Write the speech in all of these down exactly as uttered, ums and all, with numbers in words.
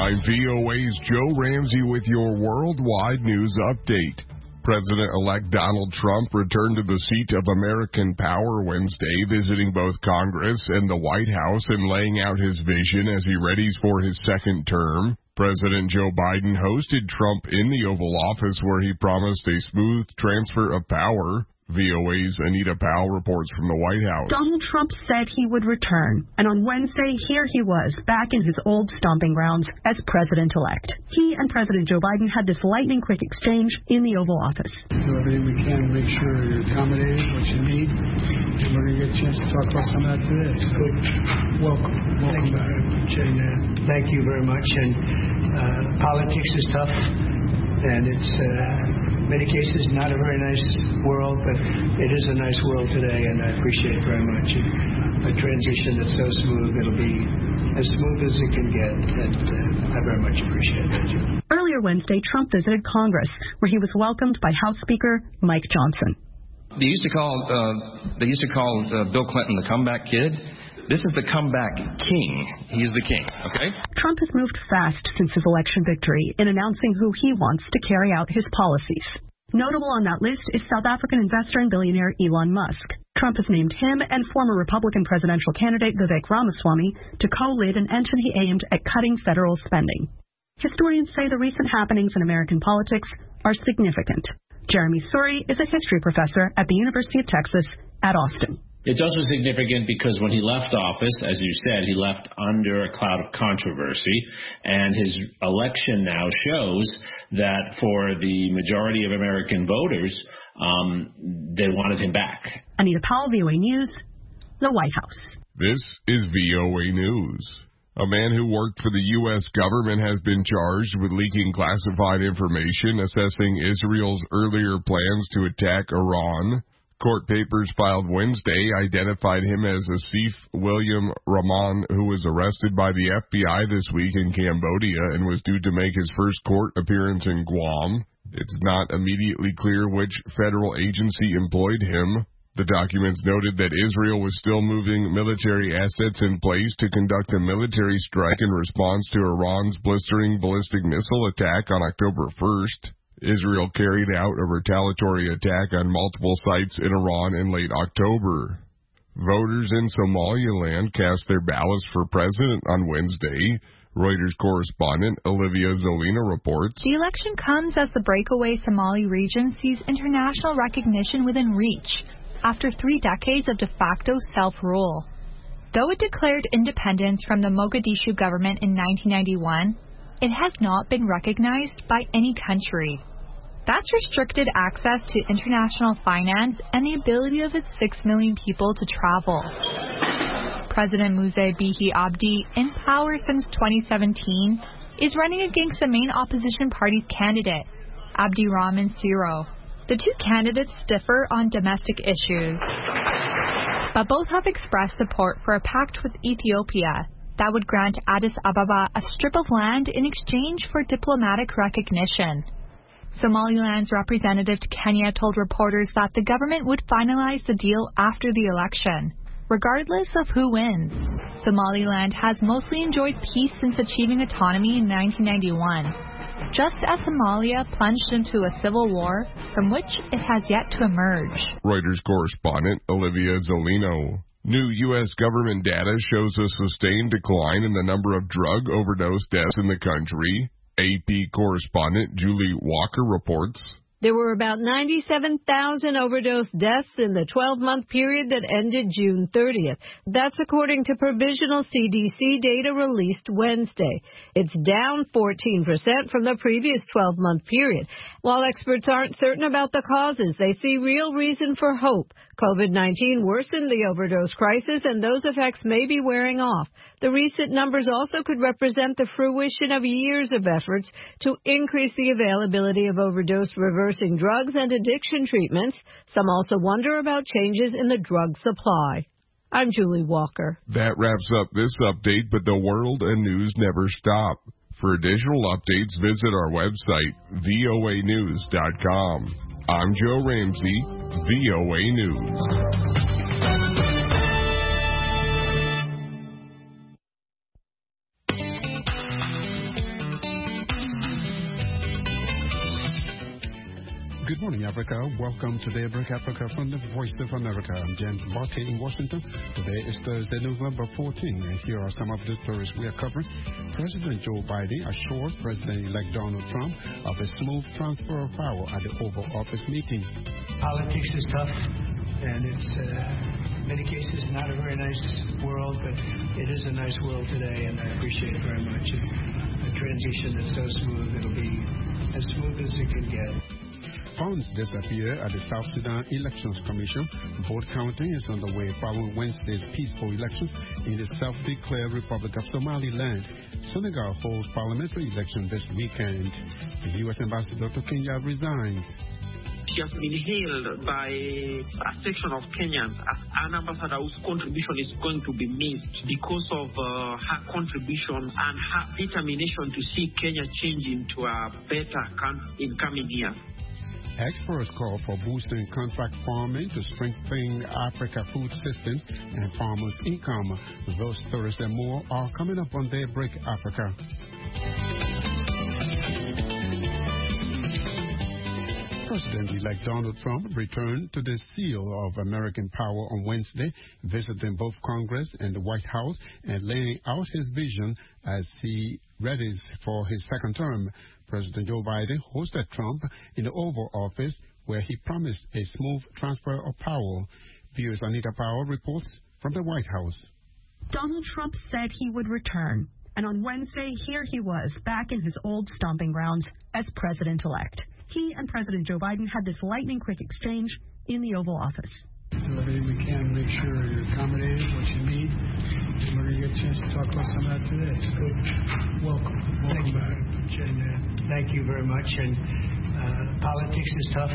I'm V O A's Joe Ramsey with your worldwide news update. President-elect Donald Trump returned to the seat of American power Wednesday, visiting both Congress and the White House and laying out his vision as he readies for his second term. President Joe Biden hosted Trump in the Oval Office, where he promised a smooth transfer of power. V O A's Anita Powell reports from the White House. Donald Trump said he would return, and on Wednesday, here he was, back in his old stomping grounds as president-elect. He and President Joe Biden had this lightning-quick exchange in the Oval Office. Do everything we can to make sure you're accommodated, what you need, and we're going to get a chance to talk about some of that today. It's good. Welcome. Welcome back. And, uh, thank you very much. And uh, politics is tough, and it's... Uh, many cases, not a very nice world, but it is a nice world today, and I appreciate it very much. A transition that's so smooth, it'll be as smooth as it can get, and uh, I very much appreciate it. Earlier Wednesday, Trump visited Congress, where he was welcomed by House Speaker Mike Johnson. They used to call uh, they used to call uh, Bill Clinton the comeback kid. This is the comeback king. He's the king, okay? Trump has moved fast since his election victory in announcing who he wants to carry out his policies. Notable on that list is South African investor and billionaire Elon Musk. Trump has named him and former Republican presidential candidate Vivek Ramaswamy to co-lead an entity aimed at cutting federal spending. Historians say the recent happenings in American politics are significant. Jeremy Suri is a history professor at the University of Texas at Austin. It's also significant because when he left office, as you said, he left under a cloud of controversy, and his election now shows that for the majority of American voters, um, they wanted him back. Anita Powell, V O A News, the White House. This is V O A News. A man who worked for the U S government has been charged with leaking classified information assessing Israel's earlier plans to attack Iran. Court papers filed Wednesday identified him as Asif William Rahman, who was arrested by the F B I this week in Cambodia and was due to make his first court appearance in Guam. It's not immediately clear which federal agency employed him. The documents noted that Israel was still moving military assets in place to conduct a military strike in response to Iran's blistering ballistic missile attack on October first. Israel carried out a retaliatory attack on multiple sites in Iran in late October. Voters in Somaliland cast their ballots for president on Wednesday. Reuters correspondent Olivia Zolina reports. The election comes as the breakaway Somali region sees international recognition within reach after three decades of de facto self-rule. Though it declared independence from the Mogadishu government in nineteen ninety-one, it has not been recognized by any country. That's restricted access to international finance and the ability of its six million people to travel. President Muse Bihi Abdi, in power since twenty seventeen, is running against the main opposition party's candidate, Abdi Rahman Siro. The two candidates differ on domestic issues, but both have expressed support for a pact with Ethiopia that would grant Addis Ababa a strip of land in exchange for diplomatic recognition. Somaliland's representative to Kenya told reporters that the government would finalize the deal after the election, regardless of who wins. Somaliland has mostly enjoyed peace since achieving autonomy in nineteen ninety-one, just as Somalia plunged into a civil war from which it has yet to emerge. Reuters correspondent Olivia Zolino. New U S government data shows a sustained decline in the number of drug overdose deaths in the country. A P correspondent Julie Walker reports. There were about ninety-seven thousand overdose deaths in the twelve-month period that ended June thirtieth. That's according to provisional C D C data released Wednesday. It's down fourteen percent from the previous twelve-month period. While experts aren't certain about the causes, they see real reason for hope. COVID nineteen worsened the overdose crisis, and those effects may be wearing off. The recent numbers also could represent the fruition of years of efforts to increase the availability of overdose reversing drugs and addiction treatments. Some also wonder about changes in the drug supply. I'm Julie Walker. That wraps up this update, but the world and news never stop. For additional updates, visit our website, V O A news dot com. I'm Joe Ramsey, V O A News. Good morning, Africa. Welcome to Daybreak Africa from the Voice of America. I'm James Barkley in Washington. Today is Thursday, November fourteenth, and here are some of the stories we are covering. President Joe Biden assured President-elect Donald Trump of a smooth transfer of power at the Oval Office meeting. Politics is tough, and it's, uh, in many cases, not a very nice world, but it is a nice world today, and I appreciate it very much. The transition is so smooth, it'll be as smooth as it can get. Funds disappear at the South Sudan Elections Commission. Vote counting is underway following Wednesday's peaceful elections in the self-declared Republic of Somaliland. Senegal holds parliamentary election this weekend. The U S ambassador to Kenya resigns. She has been hailed by a section of Kenyans as an ambassador whose contribution is going to be missed because of uh, her contribution and her determination to see Kenya change into a better country in coming years. Experts call for boosting contract farming to strengthen Africa food systems and farmers' income. Those stories and more are coming up on Daybreak Africa. President-elect Donald Trump returned to the seal of American power on Wednesday, visiting both Congress and the White House and laying out his vision as he readies for his second term. President Joe Biden hosted Trump in the Oval Office, where he promised a smooth transfer of power. V O's Anita Powell reports from the White House. Donald Trump said he would return, and on Wednesday, here he was, back in his old stomping grounds as president-elect. He and President Joe Biden had this lightning-quick exchange in the Oval Office. Do everything we can to make sure you're accommodated, what you need. And we're going to get a chance to talk about some of that today. It's good. Welcome. Welcome back. And, uh, thank you very much. And uh, politics is tough,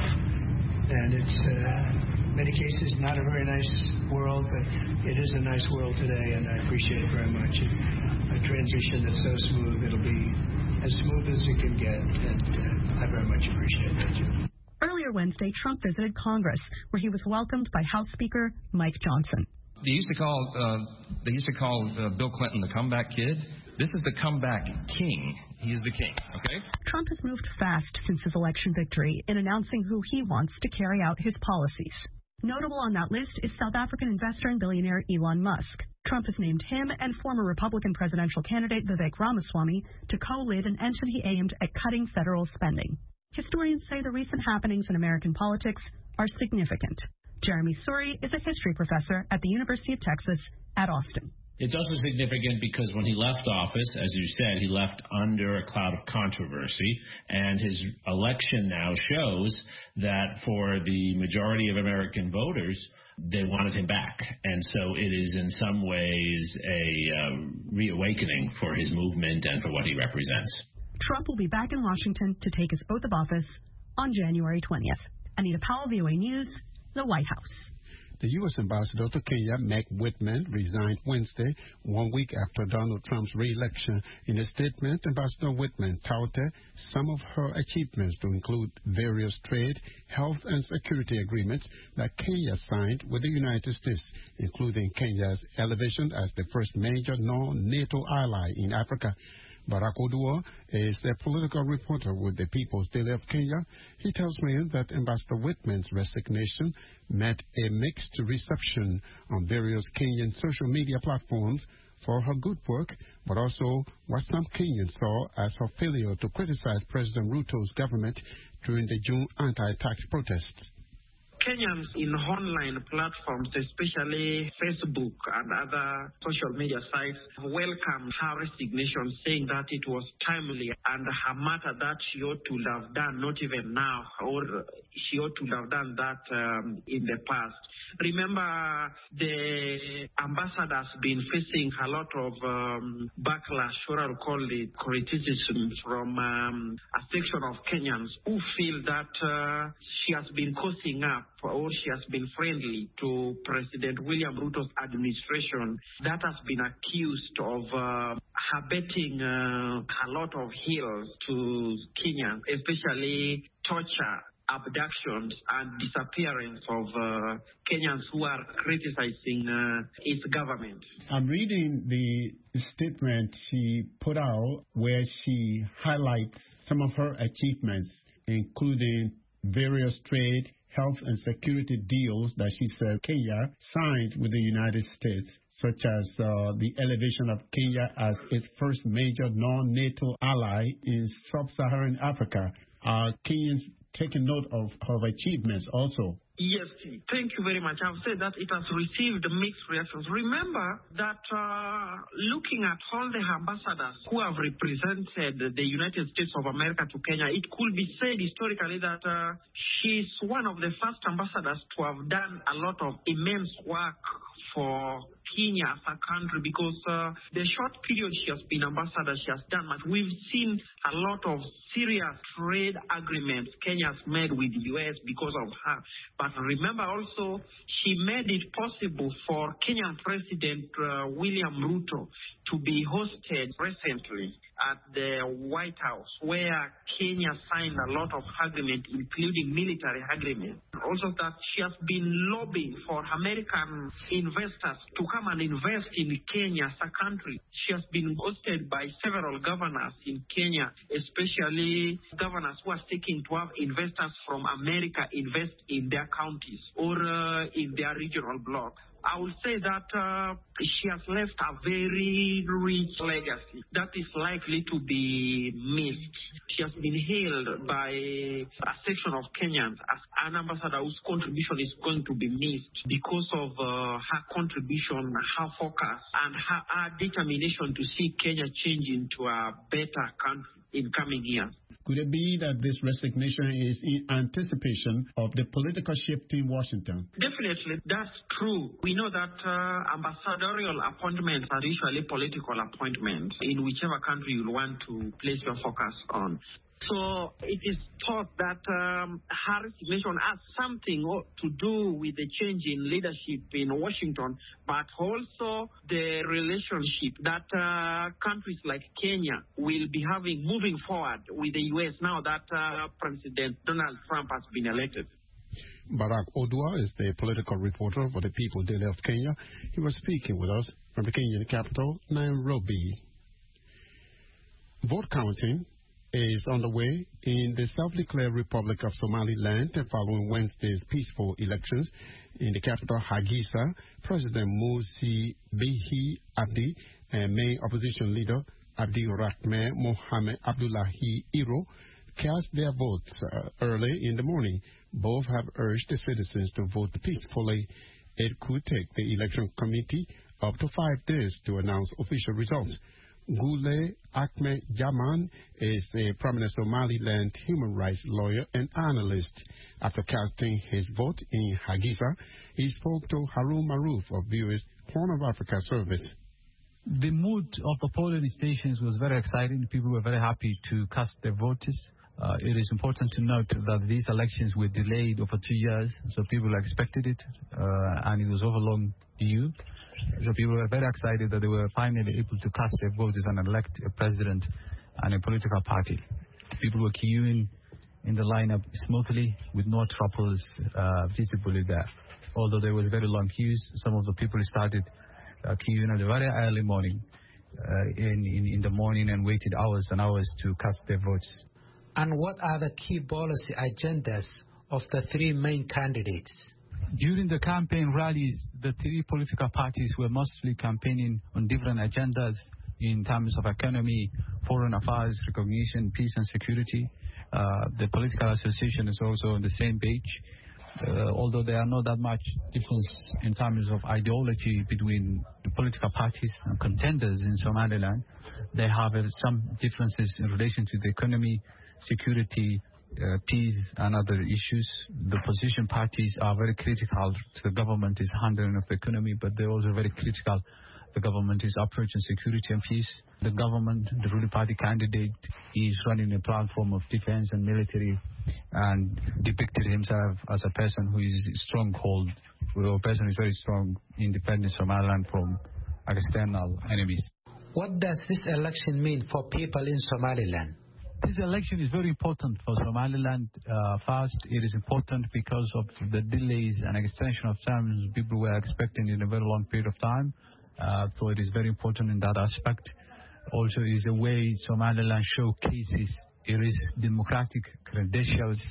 and it's, uh, in many cases, not a very nice world, but it is a nice world today, and I appreciate it very much. And a transition that's so smooth, it'll be as smooth as it can get, and uh, I very much appreciate that. Earlier Wednesday, Trump visited Congress, where he was welcomed by House Speaker Mike Johnson. They used to call uh, they used to call uh, Bill Clinton the comeback kid. This is the comeback king. He is the king, okay? Trump has moved fast since his election victory in announcing who he wants to carry out his policies. Notable on that list is South African investor and billionaire Elon Musk. Trump has named him and former Republican presidential candidate Vivek Ramaswamy to co-lead an entity aimed at cutting federal spending. Historians say the recent happenings in American politics are significant. Jeremy Suri is a history professor at the University of Texas at Austin. It's also significant because when he left office, as you said, he left under a cloud of controversy, and his election now shows that for the majority of American voters, they wanted him back. And so it is in some ways a uh, reawakening for his movement and for what he represents. Trump will be back in Washington to take his oath of office on January twentieth. Anita Powell, V O A News, the White House. The U S ambassador to Kenya, Meg Whitman, resigned Wednesday, one week after Donald Trump's re-election. In a statement, Ambassador Whitman touted some of her achievements to include various trade, health, and security agreements that Kenya signed with the United States, including Kenya's elevation as the first major non-NATO ally in Africa. Barack Oduor is a political reporter with the People's Daily of Kenya. He tells me that Ambassador Whitman's resignation met a mixed reception on various Kenyan social media platforms for her good work, but also what some Kenyans saw as her failure to criticize President Ruto's government during the June anti-tax protests. Kenyans in online platforms, especially Facebook and other social media sites, welcomed her resignation, saying that it was timely and a matter that she ought to have done, not even now, or she ought to have done that um, in the past. Remember, the ambassador has been facing a lot of um, backlash, or I'll call it criticism, from um, a section of Kenyans who feel that uh, she has been causing up or she has been friendly to President William Ruto's administration. That has been accused of uh, abetting uh, a lot of ills to Kenyans, especially torture, abductions, and disappearance of uh, Kenyans who are criticizing uh, its government. I'm reading the statement she put out where she highlights some of her achievements, including various trade, health, and security deals that she said Kenya signed with the United States, such as uh, the elevation of Kenya as its first major non-NATO ally in sub-Saharan Africa. Are Kenyans taking note of her achievements also? Yes, thank you very much. I've said that it has received mixed reactions. Remember that uh, looking at all the ambassadors who have represented the United States of America to Kenya, it could be said historically that uh, she's one of the first ambassadors to have done a lot of immense work for Kenya as a country, because uh, the short period she has been ambassador, she has done much. We've seen a lot of serious trade agreements Kenya has made with the U S because of her. But remember also, she made it possible for Kenyan President uh, William Ruto to be hosted recently at the White House, where Kenya signed a lot of agreements, including military agreements. Also that she has been lobbying for American investors to come and invest in Kenya as a country. She has been hosted by several governors in Kenya, especially governors who are seeking to have investors from America invest in their counties or uh, in their regional blocks. I would say that uh, she has left a very rich legacy that is likely to be missed. She has been hailed by a section of Kenyans as an ambassador whose contribution is going to be missed because of uh, her contribution, her focus, and her, her determination to see Kenya change into a better country in coming years. Could it be that this resignation is in anticipation of the political shift in Washington? Definitely, that's true. We know that uh, ambassadorial appointments are usually political appointments in whichever country you want to place your focus on. So it is thought that um, her resignation has something to do with the change in leadership in Washington, but also the relationship that uh, countries like Kenya will be having moving forward with the U S now that uh, President Donald Trump has been elected. Barack Odua is the political reporter for the People Daily of Kenya. He was speaking with us from the Kenyan capital, Nairobi. Vote counting is on the way in the self-declared Republic of Somaliland following Wednesday's peaceful elections in the capital, Hargeisa. President Musi Bihi Abdi and main opposition leader Abdi Rahman Mohamed Abdullahi Iro cast their votes uh, early in the morning. Both have urged the citizens to vote peacefully. It could take the election committee up to five days to announce official results. Gule Ahmed Jaman is a prominent Somaliland human rights lawyer and analyst. After casting his vote in Hargeisa, he spoke to Harun Maruf of V O A's Horn of Africa service. The mood of the polling stations was very exciting. People were very happy to cast their votes. Uh, it is important to note that these elections were delayed over two years, so people expected it, uh, and it was over long due. So people were very excited that they were finally able to cast their votes and elect a president and a political party. People were queuing in the lineup smoothly with no troubles uh, visibly there. Although there was very long queues, some of the people started uh, queuing at the very early morning, uh, in, in, in the morning, and waited hours and hours to cast their votes. And what are the key policy agendas of the three main candidates? During the campaign rallies, the three political parties were mostly campaigning on different agendas in terms of economy, foreign affairs, recognition, peace and security. Uh, the political association is also on the same page. Uh, although there are not that much difference in terms of ideology between the political parties and contenders in Somaliland, they have uh, some differences in relation to the economy, security, Uh, peace and other issues. The opposition parties are very critical to the government's handling of the economy, but they're also very critical the government's approach on security and peace. The government, the ruling party candidate, is running a platform of defense and military and depicted himself as a person who is stronghold, a person who is very strong in defending Somaliland from external enemies. What does this election mean for people in Somaliland? This election is very important for Somaliland. Uh, first, it is important because of the delays and extension of terms people were expecting in a very long period of time. Uh, so it is very important in that aspect. Also, it is a way Somaliland showcases its democratic credentials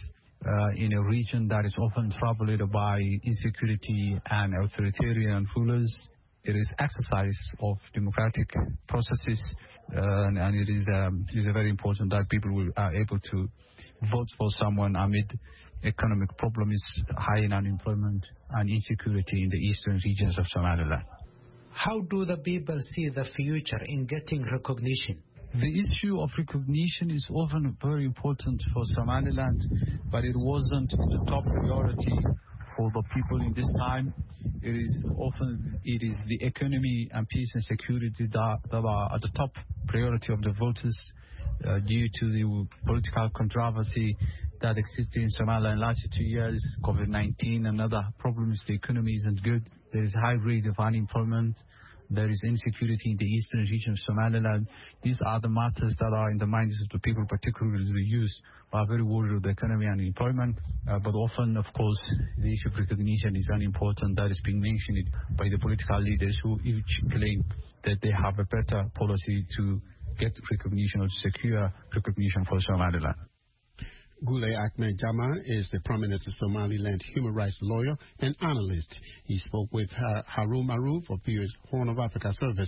uh, in a region that is often troubled by insecurity and authoritarian rulers. It is exercise of democratic processes, uh, and, and it is um, it is very important that people will, are able to vote for someone amid economic problems, high unemployment, and insecurity in the eastern regions of Somaliland. How do the people see the future in getting recognition? The issue of recognition is often very important for Somaliland, but it wasn't the top priority for the people in this time. It is often it is the economy and peace and security that, that are at the top priority of the voters uh, due to the political controversy that existed in Somaliland last two years, COVID nineteen and other problems. The economy isn't good. There is a high rate of unemployment. There is insecurity in the eastern region of Somaliland. These are the matters that are in the minds of the people, particularly the youth, who are very worried of the economy and employment. Uh, but often, of course, the issue of recognition is unimportant. That is being mentioned by the political leaders who each claim that they have a better policy to get recognition or to secure recognition for Somaliland. Gule Ahmed Jama is the prominent Somaliland human rights lawyer and analyst. He spoke with uh, Harun Maruf of P O's Horn of Africa service.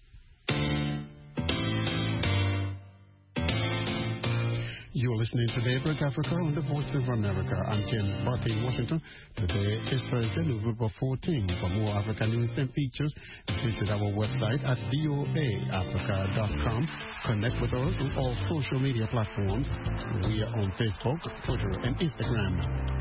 You're listening to Daybreak Africa on the Voice of America. I'm James Barty in Washington. Today is Thursday, November fourteenth. For more Africa news and features, visit our website at voa africa dot com. Connect with us on all social media platforms. We are on Facebook, Twitter, and Instagram.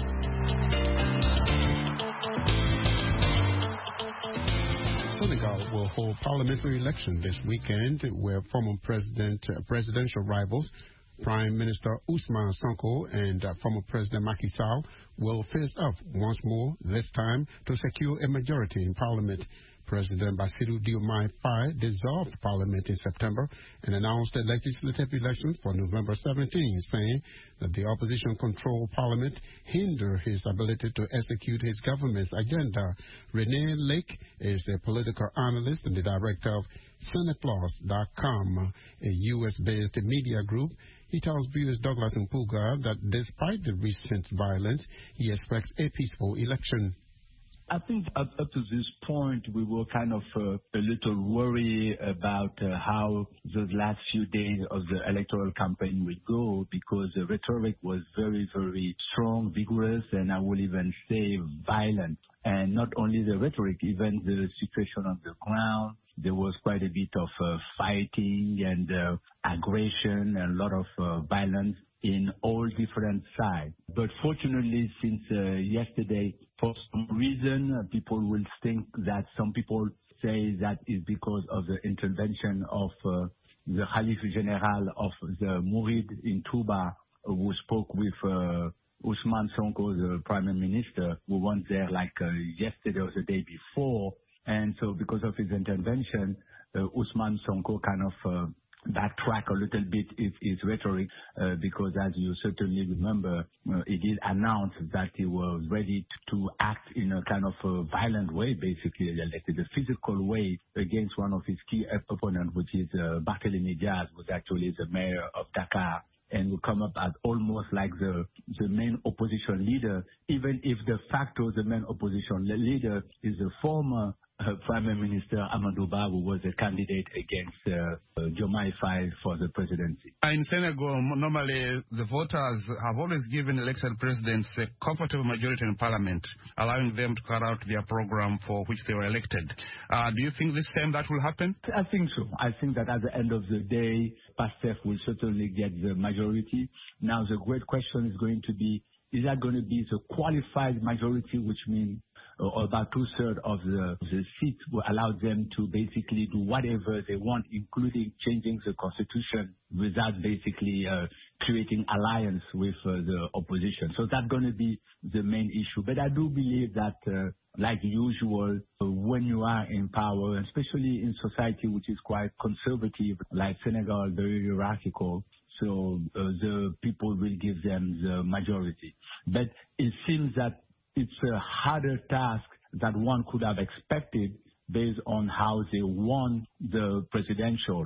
Senegal will hold parliamentary election this weekend, where former president, uh, presidential rivals Prime Minister Ousmane Sonko and uh, former President Macky Sall will face off once more, this time to secure a majority in Parliament. President Bassirou Diomaye Faye dissolved Parliament in September and announced the legislative elections for November seventeenth, saying that the opposition-controlled Parliament hindered his ability to execute his government's agenda. Renee Lake is a political analyst and the director of Senate Plus dot com, a U S-based media group. He tells viewers Douglas Mpuga that despite the recent violence, he expects a peaceful election. I think up, up to this point, we were kind of uh, a little worried about uh, how those last few days of the electoral campaign will go, because the rhetoric was very, very strong, vigorous, and I will even say violent. And not only the rhetoric, even the situation on the ground. There was quite a bit of uh, fighting and uh, aggression and a lot of uh, violence in all different sides. But fortunately, since uh, yesterday, for some reason, uh, people will think that some people say that is because of the intervention of uh, the Khalif General of the Murid in Touba, who spoke with uh, Ousmane Sonko, the Prime Minister, who went there like uh, yesterday or the day before. And so because of his intervention, uh, Ousmane Sonko kind of uh, backtrack a little bit his, his rhetoric, uh, because as you certainly remember, uh, he did announce that he was ready to, to act in a kind of a violent way, basically, like a physical way against one of his key opponents, which is uh, Barthélémy Diaz, who is actually the mayor of Dakar, and will come up as almost like the, the main opposition leader, even if de facto the main opposition leader is the former Uh, Prime Minister Amadou Ba, who was a candidate against uh, uh, Diomaye Faye for the presidency. In Senegal, normally the voters have always given elected presidents a comfortable majority in parliament, allowing them to carry out their program for which they were elected. Uh, do you think this time that will happen? I think so. I think that at the end of the day, PASTEF will certainly get the majority. Now, the great question is going to be, is that going to be the qualified majority, which means or about two-thirds of the, the seats will allow them to basically do whatever they want, including changing the constitution without basically uh, creating alliance with uh, the opposition. So that's going to be the main issue. But I do believe that, uh, like usual, uh, when you are in power, especially in society which is quite conservative, like Senegal, very hierarchical, so uh, the people will give them the majority. But it seems that it's a harder task that one could have expected based on how they won the presidential.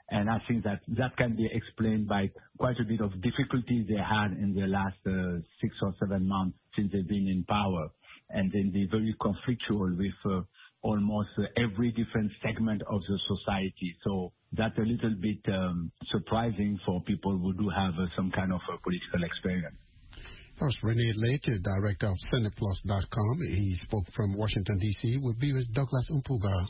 And I think that that can be explained by quite a bit of difficulties they had in the last uh, six or seven months since they've been in power. And then be very conflictual with uh, almost uh, every different segment of the society. So that's a little bit um, surprising for people who do have uh, some kind of uh, political experience. First, Rene Lake, director of Senate Plus dot com. He spoke from Washington, D C with viewers Douglas Umpuga.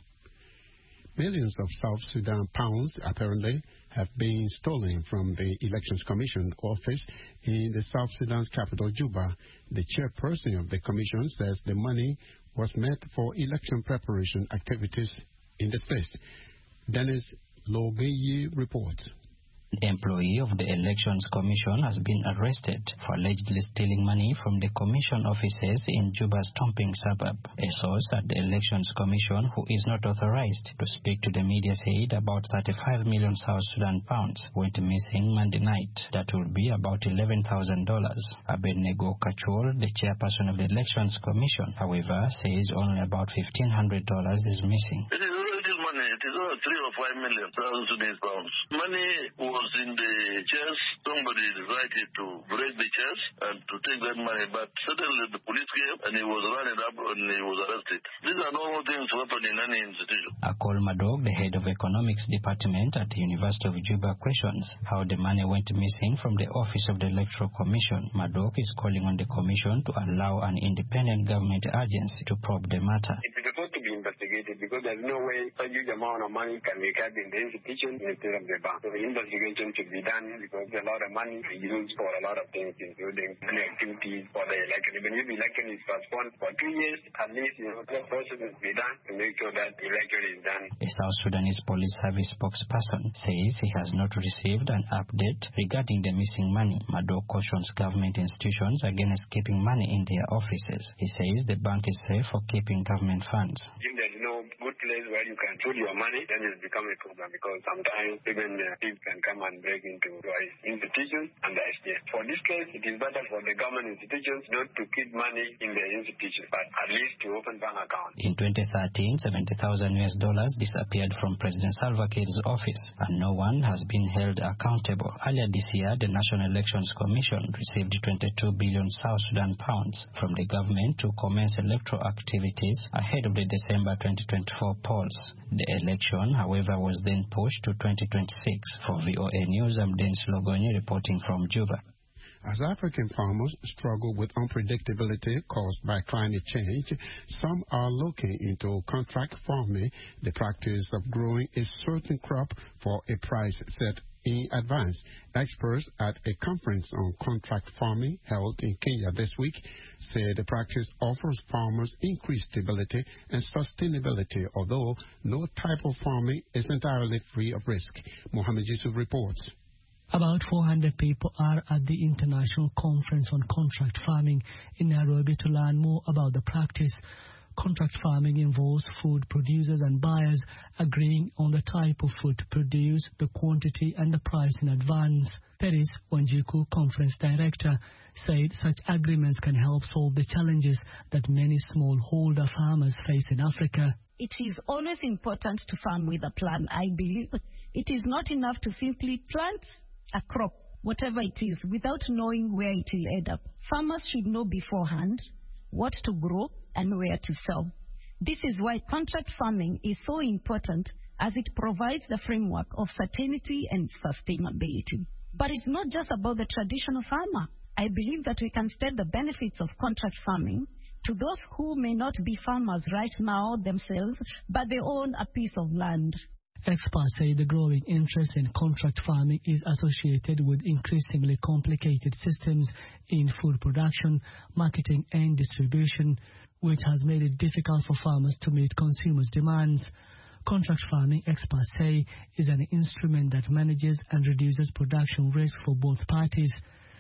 Millions of South Sudan pounds apparently have been stolen from the Elections Commission office in the South Sudan's capital, Juba. The chairperson of the commission says the money was meant for election preparation activities in the state. Dennis Logeyi reports. The employee of the Elections Commission has been arrested for allegedly stealing money from the commission offices in Juba's Tomping suburb. A source at the Elections Commission, who is not authorized to speak to the media, said about thirty-five million South Sudan pounds went missing Monday night. That would be about eleven thousand dollars. Abednego Kachur, the chairperson of the Elections Commission, however, says only about fifteen hundred dollars is missing. It is little money. It is about three or five million South Sudanese pounds. Money was in the chest. Somebody decided to break the chest and to take that money, but suddenly the police came and he was running up and he was arrested. These are normal things to happen in any institution. Akol Madog, the head of economics department at the University of Juba, questions how the money went missing from the office of the Electoral Commission. Madog is calling on the commission to allow an independent government agency to probe the matter. It's supposed to be investigated because there's no way such a huge amount of money can be kept in the institution instead of the bank. So the investigation should be done because a lot of money is used for a lot of things, including many activities for the election. Even if the election is postponed for two years, at least, you know, the process must be done to make sure that the election is done. A South Sudanese police service spokesperson says he has not received an update regarding the missing money. Madog cautions government institutions against keeping money in their offices. He says the bank is safe for keeping government funds. If there's no good place where you can put your money, then it's become a problem because sometimes even uh, thieves can come and break into your institutions and the S D S. For this case, it is better for the government institutions not to keep money in the institutions, but at least to open bank accounts. In twenty thirteen, seventy thousand U S dollars disappeared from President Salva Kiir's office, and no one has been held accountable. Earlier this year, the National Elections Commission received twenty-two billion South Sudan pounds from the government to commence electoral activities ahead of the December twenty twenty-four polls. The election, however, was then pushed to twenty twenty-six. For V O A News, I'm Dennis Logonyi reporting from Juba. As African farmers struggle with unpredictability caused by climate change, some are looking into contract farming, the practice of growing a certain crop for a price set in advance. Experts at a conference on contract farming held in Kenya this week say the practice offers farmers increased stability and sustainability, although no type of farming is entirely free of risk. Mohammed Yusuf reports. About four hundred people are at the International Conference on Contract Farming in Nairobi to learn more about the practice. Contract farming involves food producers and buyers agreeing on the type of food to produce, the quantity and the price in advance. Peris Wanjiku, conference director, said such agreements can help solve the challenges that many smallholder farmers face in Africa. It is always important to farm with a plan. I believe it is not enough to simply plant a crop, whatever it is, without knowing where it will end up. Farmers should know beforehand what to grow and where to sell. This is why contract farming is so important, as it provides the framework of certainty and sustainability. But it's not just about the traditional farmer. I believe that we can spread the benefits of contract farming to those who may not be farmers right now themselves, but they own a piece of land. Experts say the growing interest in contract farming is associated with increasingly complicated systems in food production, marketing and distribution, which has made it difficult for farmers to meet consumers' demands. Contract farming, experts say, is an instrument that manages and reduces production risk for both parties.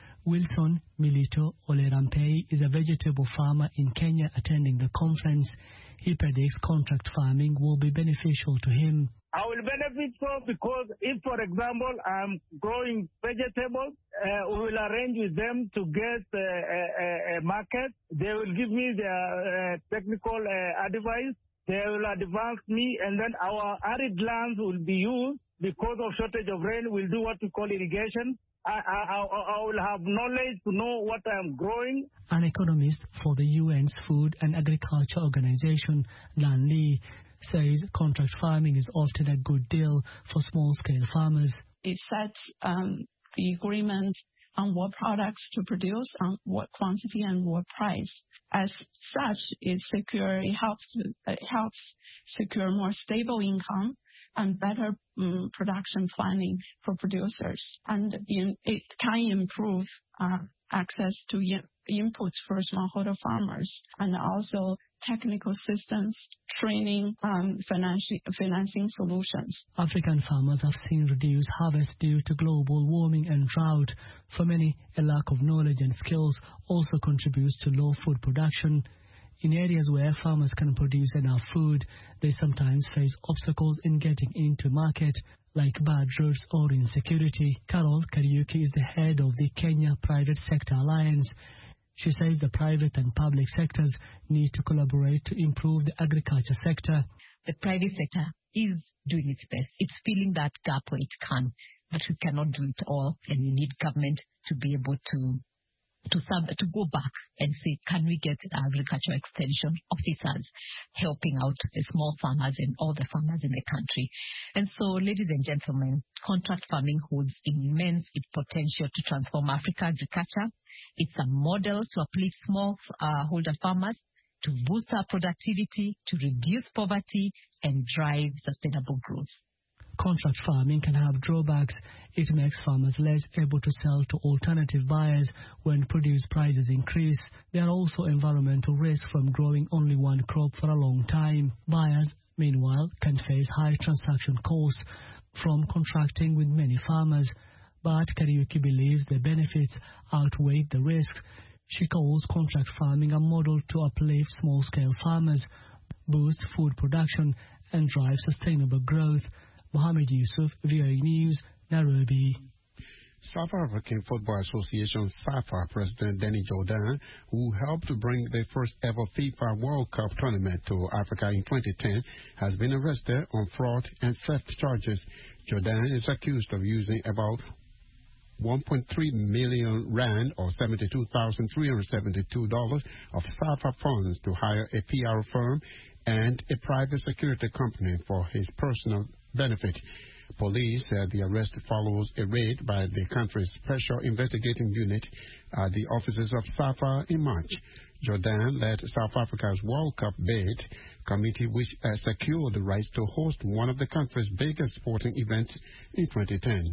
Wilson Milito Olerampei is a vegetable farmer in Kenya attending the conference. He predicts contract farming will be beneficial to him. I will benefit from because if, for example, I'm growing vegetables, uh, we will arrange with them to get uh, a, a market. They will give me their uh, technical uh, advice they will advance me, and then our arid lands will be used because of shortage of rain. We'll do what we call irrigation. I, I, I, I will have knowledge to know what I am growing. An economist for the U N's Food and Agriculture Organization, Lan Lee, says contract farming is often a good deal for small-scale farmers. It sets um, the agreement on what products to produce, on what quantity and what price. As such, it secure it helps it helps secure more stable income and better um, production planning for producers, and in, it can improve uh, access to in, inputs for smallholder farmers, and also technical assistance, training, um, financing, financing solutions. African farmers have seen reduced harvest due to global warming and drought. For many, a lack of knowledge and skills also contributes to low food production. In areas where farmers can produce enough food, they sometimes face obstacles in getting into market, like bad roads or insecurity. Carol Kariuki is the head of the Kenya Private Sector Alliance. She says the private and public sectors need to collaborate to improve the agriculture sector. The private sector is doing its best. It's filling that gap where it can, but we cannot do it all, and you need government to be able to to sub, to go back and say, can we get agricultural extension officers helping out the small farmers and all the farmers in the country? And so, ladies and gentlemen, contract farming holds immense potential to transform Africa agriculture. It's a model to uplift small uh, holder farmers, to boost our productivity, to reduce poverty, and drive sustainable growth. Contract farming can have drawbacks. It makes farmers less able to sell to alternative buyers when produce prices increase. There are also environmental risks from growing only one crop for a long time. Buyers, meanwhile, can face high transaction costs from contracting with many farmers. But Kariuki believes the benefits outweigh the risks. She calls contract farming a model to uplift small-scale farmers, boost food production, and drive sustainable growth. Mohammed Yusuf, V O A News, Nairobi. South African Football Association SAFA President Danny Jordaan, who helped to bring the first ever FIFA World Cup tournament to Africa in twenty ten, has been arrested on fraud and theft charges. Jordaan is accused of using about one point three million rand or seventy-two thousand three hundred seventy-two dollars of SAFA funds to hire a P R firm and a private security company for his personal benefit. Police said the arrest follows a raid by the country's Special Investigating Unit at the offices of SAFA in March. Jordaan led South Africa's World Cup bid committee, which uh, secured the rights to host one of the country's biggest sporting events in twenty ten.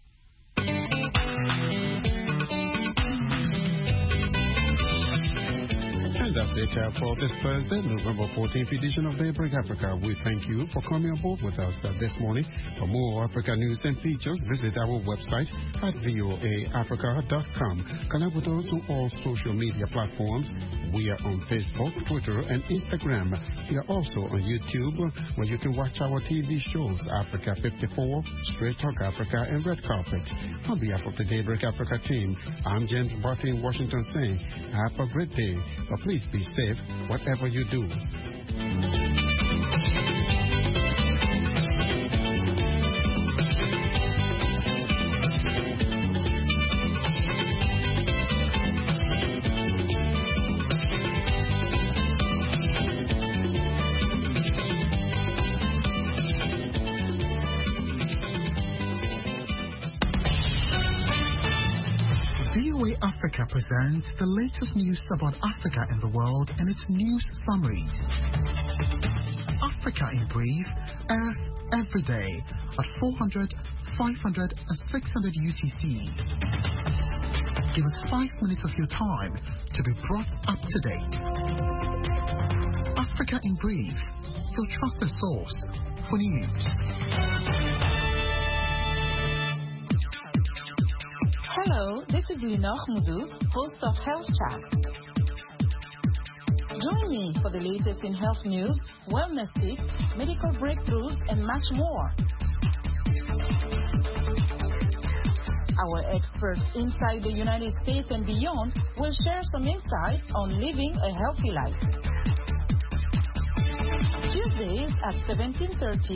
That's the chat for this Thursday, November fourteenth edition of Daybreak Africa. We thank you for coming aboard with us uh, this morning. For more Africa news and features, visit our website at V O A Africa dot com. Connect with us on all social media platforms. We are on Facebook, Twitter, and Instagram. We are also on YouTube, where you can watch our T V shows, Africa fifty-four, Straight Talk Africa, and Red Carpet. On behalf of the Daybreak Africa team, I'm James Barty in Washington saying, have a great day, but please be safe whatever you do. Africa presents the latest news about Africa and the world and its news summaries. Africa in Brief airs every day at four hundred, five hundred, and six hundred U T C. Give us five minutes of your time to be brought up to date. Africa in Brief, your trusted source for news. Hello, this is Linor Mudu, host of Health Chat. Join me for the latest in health news, wellness tips, medical breakthroughs, and much more. Our experts inside the United States and beyond will share some insights on living a healthy life. Tuesdays at seventeen thirty